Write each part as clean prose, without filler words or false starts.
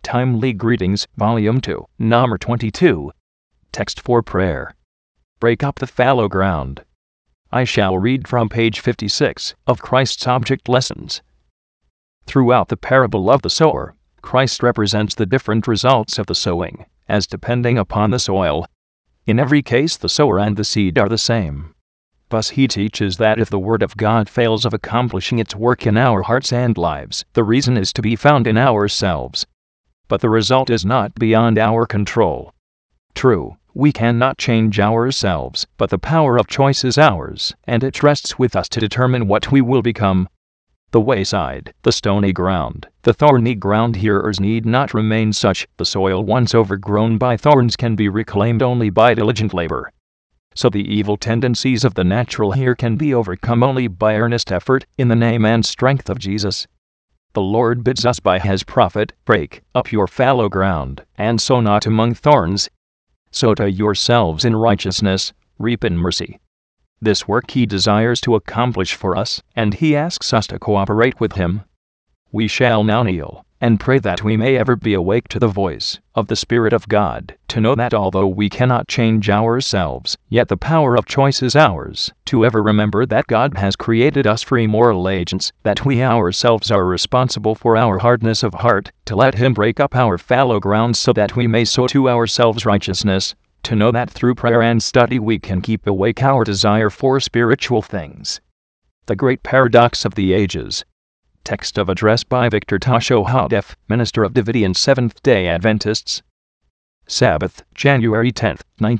Timely Greetings, Volume 2, Number 22. Text for Prayer. Break up the fallow ground. I shall read from page 56 of Christ's Object Lessons. Throughout the parable of the sower, Christ represents the different results of the sowing, as depending upon the soil. In every case, the sower and the seed are the same. Thus he teaches that if the Word of God fails of accomplishing its work in our hearts and lives, the reason is to be found in ourselves. But the result is not beyond our control. True, we cannot change ourselves, but the power of choice is ours, and it rests with us to determine what we will become. The wayside, the stony ground, the thorny ground hearers need not remain such. The soil once overgrown by thorns can be reclaimed only by diligent labor. So the evil tendencies of the natural here can be overcome only by earnest effort, in the name and strength of Jesus. The Lord bids us by His prophet, break up your fallow ground, and sow not among thorns. Sow to yourselves in righteousness, reap in mercy. This work He desires to accomplish for us, and He asks us to cooperate with Him. We shall now kneel, and pray that we may ever be awake to the voice of the Spirit of God, to know that although we cannot change ourselves, yet the power of choice is ours, to ever remember that God has created us free moral agents, that we ourselves are responsible for our hardness of heart, to let Him break up our fallow ground so that we may sow to ourselves righteousness, to know that through prayer and study we can keep awake our desire for spiritual things. The Great Paradox of the Ages. Text of address by Victor Tasho Hadef, Minister of Davidian Seventh-day Adventists. Sabbath, January 10,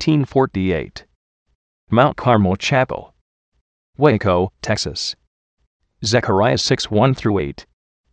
1948. Mount Carmel Chapel, Waco, Texas. Zechariah 6:1-8.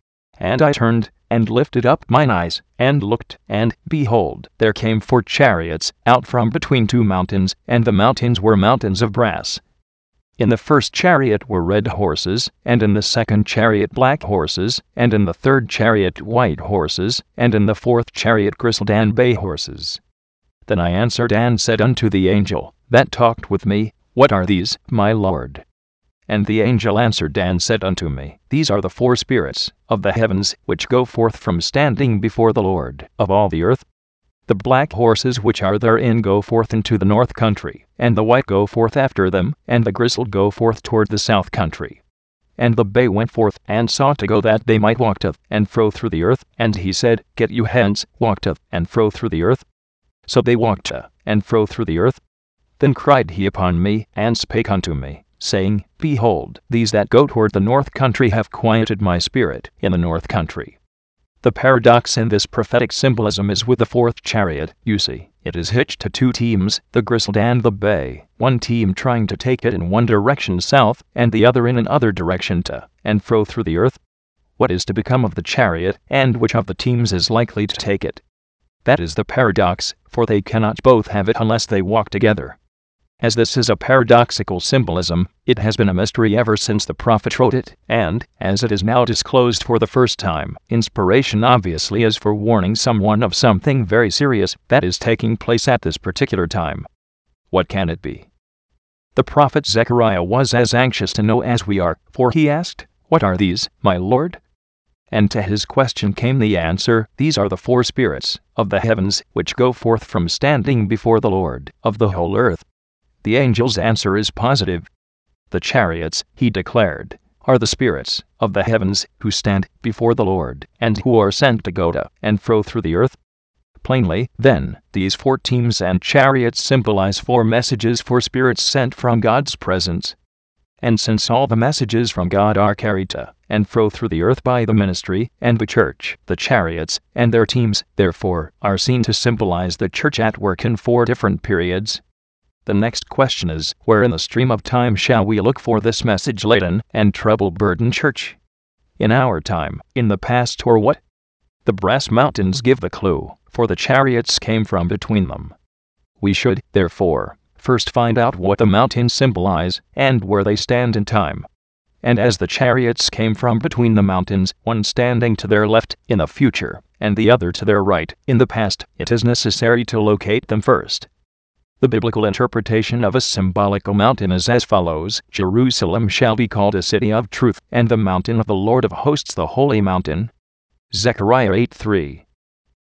And I turned, and lifted up mine eyes, and looked, and, behold, there came 4 chariots, out from between 2 mountains, and the mountains were mountains of brass. In the first chariot were red horses, and in the second chariot black horses, and in the third chariot white horses, and in the fourth chariot grizzled and bay horses. Then I answered and said unto the angel that talked with me, What are these, my Lord? And the angel answered and said unto me, These are the 4 spirits of the heavens, which go forth from standing before the Lord of all the earth. The black horses which are therein go forth into the north country, and the white go forth after them, and the grizzled go forth toward the south country. And the bay went forth, and sought to go that they might walk to and fro through the earth, and he said, Get you hence, walk to and fro through the earth. So they walked to and fro through the earth. Then cried he upon me, and spake unto me, saying, Behold, these that go toward the north country have quieted my spirit in the north country. The paradox in this prophetic symbolism is with the 4th chariot. You see, it is hitched to 2 teams, the grizzled and the bay, one team trying to take it in one direction south, and the other in another direction to and fro through the earth. What is to become of the chariot, and which of the teams is likely to take it? That is the paradox, for they cannot both have it unless they walk together. As this is a paradoxical symbolism, it has been a mystery ever since the prophet wrote it, and, as it is now disclosed for the first time, inspiration obviously is for warning someone of something very serious that is taking place at this particular time. What can it be? The prophet Zechariah was as anxious to know as we are, for he asked, What are these, my Lord? And to his question came the answer, These are the 4 spirits of the heavens, which go forth from standing before the Lord of the whole earth. The angel's answer is positive. The chariots, he declared, are the spirits of the heavens who stand before the Lord, and who are sent to go to and fro through the earth. Plainly, then, these 4 teams and chariots symbolize 4 messages for spirits sent from God's presence. And since all the messages from God are carried to and fro through the earth by the ministry and the church, the chariots and their teams, therefore, are seen to symbolize the church at work in 4 different periods. The next question is, where in the stream of time shall we look for this message-laden and trouble-burdened church? In our time, in the past, or what? The brass mountains give the clue, for the chariots came from between them. We should, therefore, first find out what the mountains symbolize, and where they stand in time. And as the chariots came from between the mountains, one standing to their left, in the future, and the other to their right, in the past, it is necessary to locate them first. The biblical interpretation of a symbolical mountain is as follows: Jerusalem shall be called a city of truth, and the mountain of the Lord of hosts the holy mountain. Zechariah 8:3.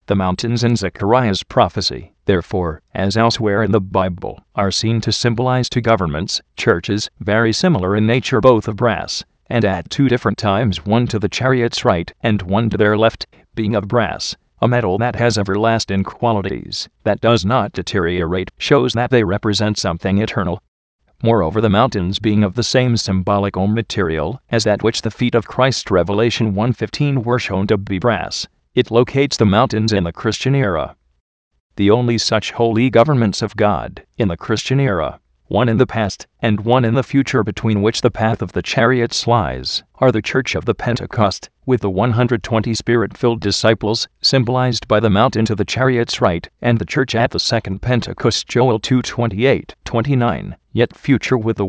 The mountains in Zechariah's prophecy, therefore, as elsewhere in the Bible, are seen to symbolize two governments, churches, very similar in nature, both of brass, and at two different times, one to the chariot's right and one to their left, being of brass, a metal that has everlasting qualities, that does not deteriorate, shows that they represent something eternal. Moreover, the mountains being of the same symbolical material as that which the feet of Christ, Revelation 1:15, were shown to be brass, it locates the mountains in the Christian era. The only such holy governments of God, in the Christian era, one in the past and one in the future, between which the path of the chariots lies, are the Church of the Pentecost, with the 120 Spirit-filled disciples, symbolized by the mountain to the chariot's right, and the Church at the second Pentecost, Joel 2:28-29, yet future, with the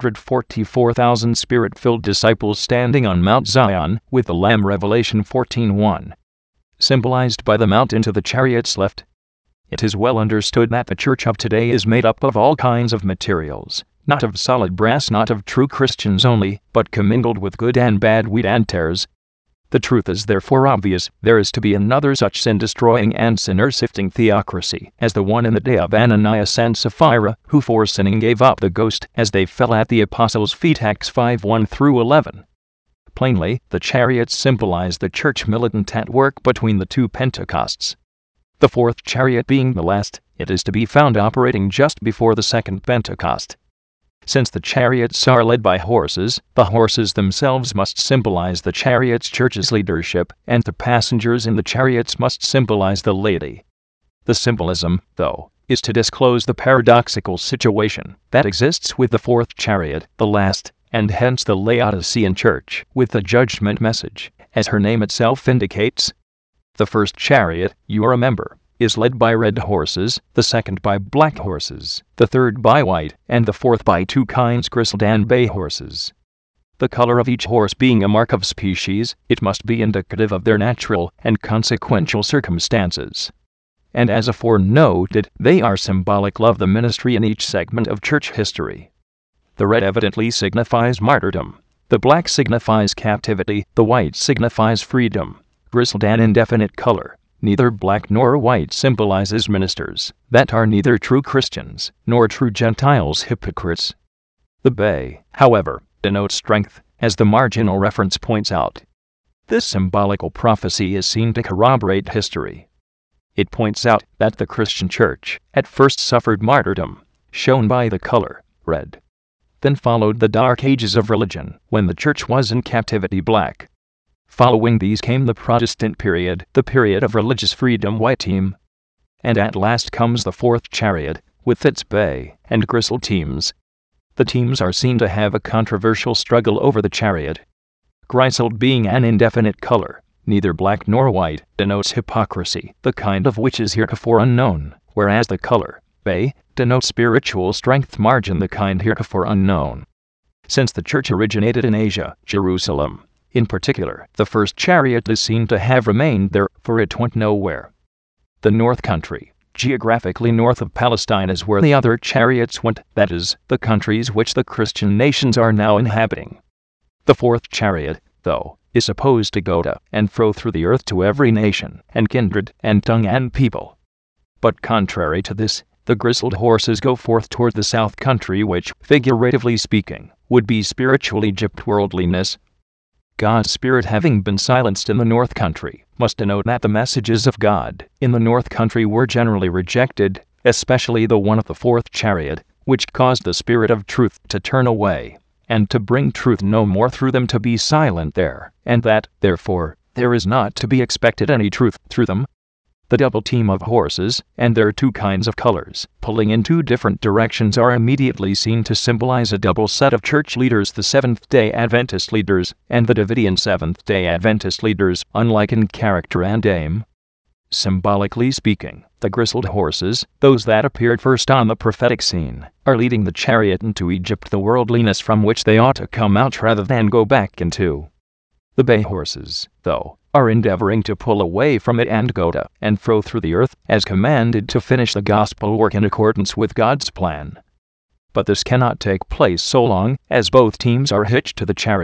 144,000 Spirit-filled disciples standing on Mount Zion, with the Lamb, Revelation 14:1. Symbolized by the mountain to the chariot's left. It is well understood that the church of today is made up of all kinds of materials, not of solid brass, not of true Christians only, but commingled with good and bad wheat and tares. The truth is therefore obvious: there is to be another such sin-destroying and sinner-sifting theocracy as the one in the day of Ananias and Sapphira, who for sinning gave up the ghost as they fell at the apostles' feet, Acts 5:1-11. Plainly, the chariots symbolize the church militant at work between the two Pentecosts. The fourth chariot being the last, it is to be found operating just before the second Pentecost. Since the chariots are led by horses, the horses themselves must symbolize the chariot's church's leadership, and the passengers in the chariots must symbolize the laity. The symbolism, though, is to disclose the paradoxical situation that exists with the fourth chariot, the last, and hence the Laodicean church, with the judgment message, as her name itself indicates. The first chariot, you remember, is led by red horses, the second by black horses, the third by white, and the fourth by two kinds, grizzled and bay horses. The color of each horse being a mark of species, it must be indicative of their natural and consequential circumstances. And as afore noted, they are symbolic of the ministry in each segment of church history. The red evidently signifies martyrdom, the black signifies captivity, the white signifies freedom. Grizzled, an indefinite color, neither black nor white, symbolizes ministers that are neither true Christians nor true Gentiles, hypocrites. The bay, however, denotes strength, as the marginal reference points out. This symbolical prophecy is seen to corroborate history. It points out that the Christian church at first suffered martyrdom, shown by the color red. Then followed the dark ages of religion, when the church was in captivity, black. Following these came the Protestant period, the period of religious freedom, white team. And at last comes the fourth chariot, with its bay and grizzled teams. The teams are seen to have a controversial struggle over the chariot. Grizzled, being an indefinite color, neither black nor white, denotes hypocrisy, the kind of which is heretofore unknown, whereas the color bay denotes spiritual strength, margin, the kind heretofore unknown. Since the church originated in Asia, Jerusalem, in particular, the first chariot is seen to have remained there, for it went nowhere. The north country, geographically north of Palestine, is where the other chariots went, that is, the countries which the Christian nations are now inhabiting. The fourth chariot, though, is supposed to go to and fro through the earth to every nation, and kindred, and tongue, and people. But contrary to this, the grizzled horses go forth toward the south country, which, figuratively speaking, would be spiritual Egypt, worldliness. God's Spirit having been silenced in the north country, must denote that the messages of God in the north country were generally rejected, especially the one of the fourth chariot, which caused the Spirit of truth to turn away, and to bring truth no more through them, to be silent there, and that, therefore, there is not to be expected any truth through them. The double team of horses, and their two kinds of colors, pulling in two different directions, are immediately seen to symbolize a double set of church leaders, the Seventh-day Adventist leaders, and the Davidian Seventh-day Adventist leaders, unlike in character and aim. Symbolically speaking, the grizzled horses, those that appeared first on the prophetic scene, are leading the chariot into Egypt, the worldliness from which they ought to come out rather than go back into. The bay horses, though, are endeavoring to pull away from it and go to and fro through the earth, as commanded to finish the gospel work in accordance with God's plan. But this cannot take place so long as both teams are hitched to the chariot,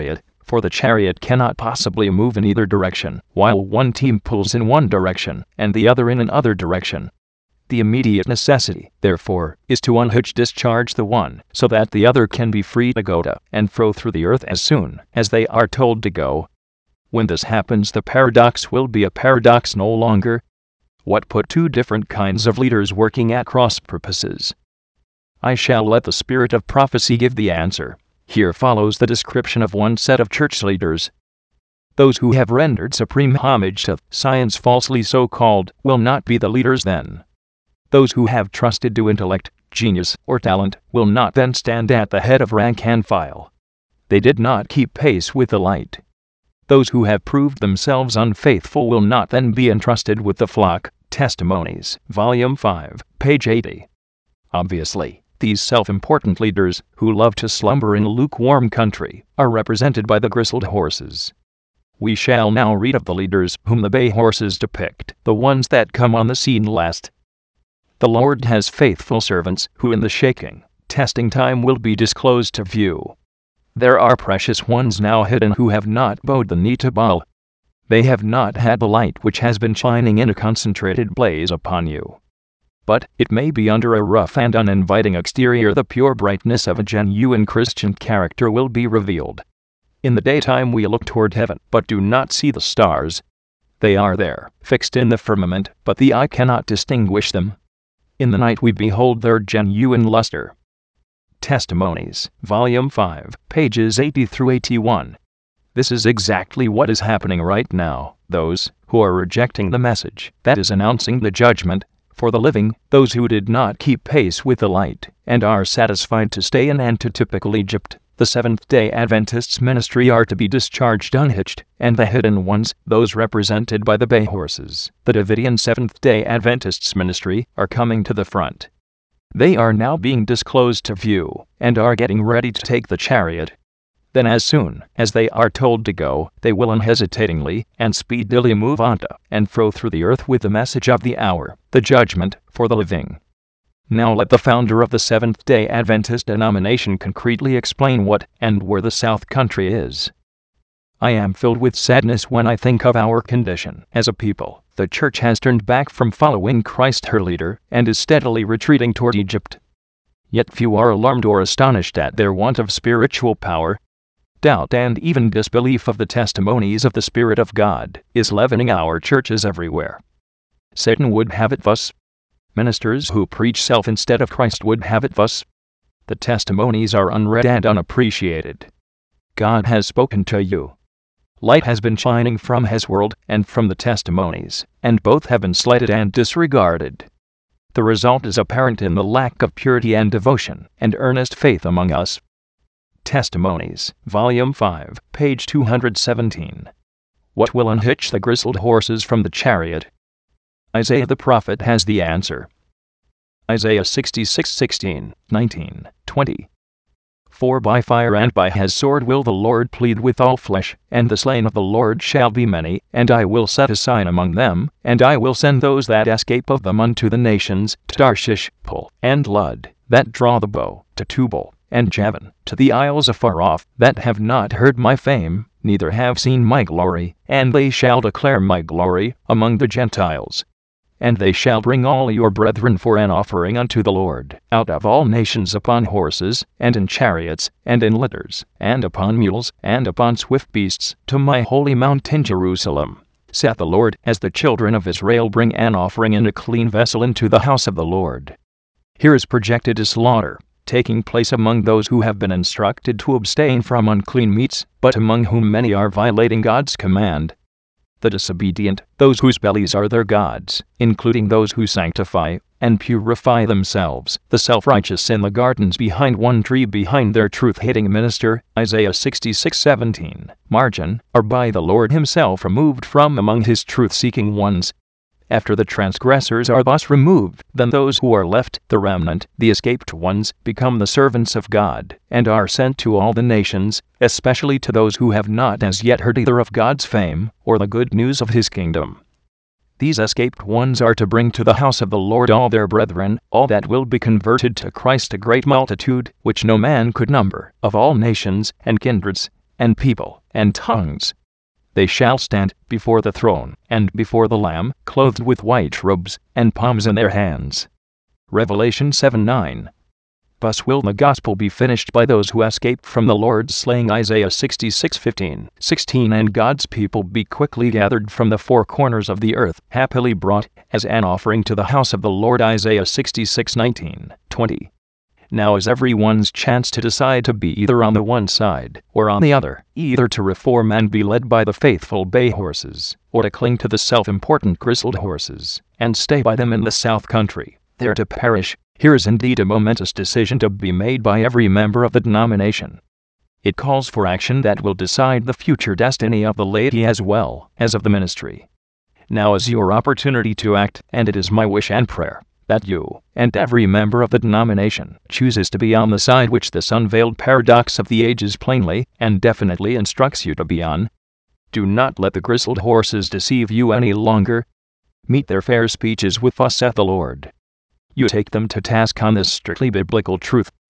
for the chariot cannot possibly move in either direction, while one team pulls in one direction and the other in another direction. The immediate necessity, therefore, is to unhitch discharge the one, so that the other can be free to go to and fro through the earth as soon as they are told to go. When this happens, the paradox will be a paradox no longer. What put two different kinds of leaders working at cross purposes? I shall let the spirit of prophecy give the answer. Here follows the description of one set of church leaders. Those who have rendered supreme homage to science, falsely so called, will not be the leaders then. Those who have trusted to intellect, genius, or talent will not then stand at the head of rank and file. They did not keep pace with the light. Those who have proved themselves unfaithful will not then be entrusted with the flock. Testimonies, Volume 5, page 80. Obviously, these self-important leaders, who love to slumber in a lukewarm country, are represented by the grizzled horses. We shall now read of the leaders whom the bay horses depict, the ones that come on the scene last. The Lord has faithful servants who in the shaking, testing time will be disclosed to view. There are precious ones now hidden who have not bowed the knee to Baal. They have not had the light which has been shining in a concentrated blaze upon you. But it may be under a rough and uninviting exterior the pure brightness of a genuine Christian character will be revealed. In the daytime we look toward heaven, but do not see the stars. They are there, fixed in the firmament, but the eye cannot distinguish them. In the night we behold their genuine luster. Testimonies, Volume 5, pages 80 through 81. This is exactly what is happening right now. Those who are rejecting the message that is announcing the judgment for the living, those who did not keep pace with the light, and are satisfied to stay in antitypical Egypt, the Seventh-day Adventists' ministry are to be discharged unhitched, and the hidden ones, those represented by the bay horses, the Davidian Seventh-day Adventists' ministry, are coming to the front. They are now being disclosed to view, and are getting ready to take the chariot. Then as soon as they are told to go, they will unhesitatingly and speedily move on to and fro through the earth with the message of the hour, the judgment for the living. Now let the founder of the Seventh-day Adventist denomination concretely explain what and where the South Country is. I am filled with sadness when I think of our condition as a people. The church has turned back from following Christ her leader, and is steadily retreating toward Egypt. Yet few are alarmed or astonished at their want of spiritual power. Doubt and even disbelief of the testimonies of the Spirit of God is leavening our churches everywhere. Satan would have it thus. Ministers who preach self instead of Christ would have it thus. The testimonies are unread and unappreciated. God has spoken to you. Light has been shining from His world and from the testimonies, and both have been slighted and disregarded. The result is apparent in the lack of purity and devotion and earnest faith among us. Testimonies, Volume 5, page 217. What will unhitch the grizzled horses from the chariot? Isaiah the prophet has the answer. Isaiah 66:16, 19, 20. For by fire and by his sword will the Lord plead with all flesh, and the slain of the Lord shall be many, and I will set a sign among them, and I will send those that escape of them unto the nations, to Tarshish, Pul, and Lud, that draw the bow, to Tubal, and Javan, to the isles afar off, that have not heard my fame, neither have seen my glory, and they shall declare my glory among the Gentiles. And they shall bring all your brethren for an offering unto the Lord, out of all nations upon horses, and in chariots, and in litters, and upon mules, and upon swift beasts, to my holy mountain Jerusalem, saith the Lord, as the children of Israel bring an offering in a clean vessel into the house of the Lord. Here is projected a slaughter, taking place among those who have been instructed to abstain from unclean meats, but among whom many are violating God's command. The disobedient, those whose bellies are their gods, including those who sanctify and purify themselves, the self-righteous in the gardens behind one tree behind their truth-hating minister, Isaiah 66:17, margin, are by the Lord Himself removed from among His truth-seeking ones. After the transgressors are thus removed, then those who are left, the remnant, the escaped ones, become the servants of God, and are sent to all the nations, especially to those who have not as yet heard either of God's fame, or the good news of His kingdom. These escaped ones are to bring to the house of the Lord all their brethren, all that will be converted to Christ, a great multitude, which no man could number, of all nations, and kindreds, and people, and tongues. They shall stand before the throne, and before the Lamb, clothed with white robes, and palms in their hands. Revelation 7:9. Thus will the gospel be finished by those who escaped from the Lord's slaying. Isaiah 66:15-16. And God's people be quickly gathered from the four corners of the earth, happily brought, as an offering to the house of the Lord. Isaiah 66:19-20. Now is everyone's chance to decide to be either on the one side, or on the other, either to reform and be led by the faithful bay horses, or to cling to the self-important grizzled horses, and stay by them in the south country, there to perish. Here is indeed a momentous decision to be made by every member of the denomination. It calls for action that will decide the future destiny of the laity as well as of the ministry. Now is your opportunity to act, and it is my wish and prayer that you, and every member of the denomination, chooses to be on the side which this unveiled paradox of the ages plainly and definitely instructs you to be on. Do not let the grizzled horses deceive you any longer. Meet their fair speeches with "Thus saith the Lord." You take them to task on this strictly biblical truth,